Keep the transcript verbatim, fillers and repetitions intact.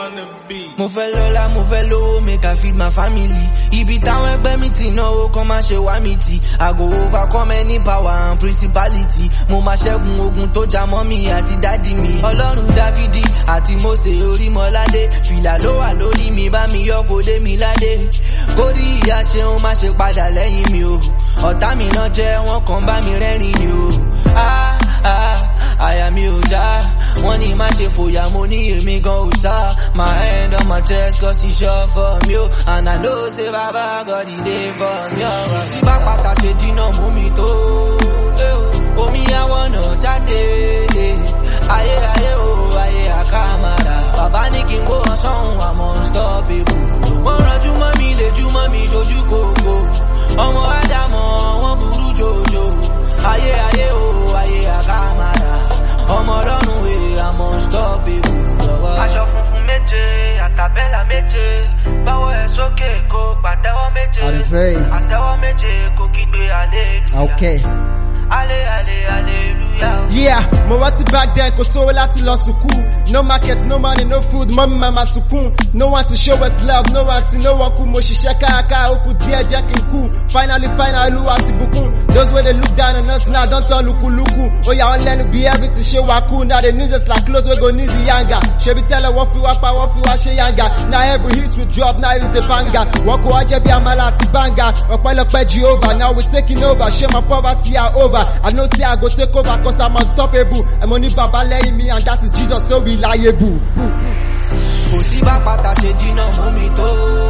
on the beat. Mo fẹ́ lọ́lá, mo fẹ́ lówó, make I feed my family. Ibi táwọn ẹgbẹ́ mi ti náwó kan máa ṣe wá mi tì. I go overcome any power and principality. Mo máa ṣẹ́gun ogun tó já mọ́ mi àti dádì mi. Ọlọ́run Dáfídì àti Mósè Orímọládé. Fìlà ló wà lórí mi, bá mi yọ kó dé mi ládé. Kórí ìyá ṣeun má ṣe padà lẹ́yìn mi o. Ọ̀tá mi náà jẹ́ wọ́n kàn bá mi rẹ́rìn ni o. Ah ah, àyà mi ò já. Wọ́n ní má ṣe fòyà, mo ní èmi gan ò sá. My hand on my chest cause he sure for me o. And I know say Baba God he dey for me o. Tí bá pátá ṣe jìnnà mú mi tó. Omi àwọn náà jáde. Ayé ayé o, ayé àkàmàrà. Bàbá ní kí n kó wọn sọ́hun, I'm unstoppable. Wọ́n ranjú mọ́ mi, lè jú mọ́ mi, ṣojú kòkó. Ọmọ Ádámọ̀ wọ́n burú jòjò. Ayé ayé o, ayé àkàmàrà. Ọmọ Ọlọ́run wè, I'm unstoppable. Aṣọ funfun méje, àtàbẹ́là méje. Báwo ẹ sókè kó pàtẹ́wọ́ méje. Àtẹ́wọ́ méje kó kígbe hallelujah. Okay. Ale, ale, hallelujah. Yeah, mo rántí back then, kò sówó láti lọ sùkúù. No market, no money, no food, mọ́mí mama sùkún. No one to show us love, no one to know one kú. Mo ṣiṣẹ́ kárakára, ó kù díẹ̀ jẹ́ kí n kú. Finally, finally, Olúwa ti bùkún. Those wey dey look down on us now, don't turn lukuluku. Oh yeah, wọ́n lẹ́nu bí everything ṣe wà cool. Now they need us like clothes wey go need the yanga. Ṣebí tẹ́lẹ̀ wọ́n fi wá pa, wọ́n fi wá ṣe yanga. Now every hit we drop, now it's a banger. Wọ́n kò wá jẹ́ bí àmàlà àti banga. Ọ̀pẹ́lọpẹ́ Jehovah, now we taking over. Ṣé my poverty are over? I know say I go take over cause I'm unstoppable. I'm only Baba lẹ́yìn me and that is Jesus so reliable. Kò sí bá pátá ṣe jìnnà mú mi tó.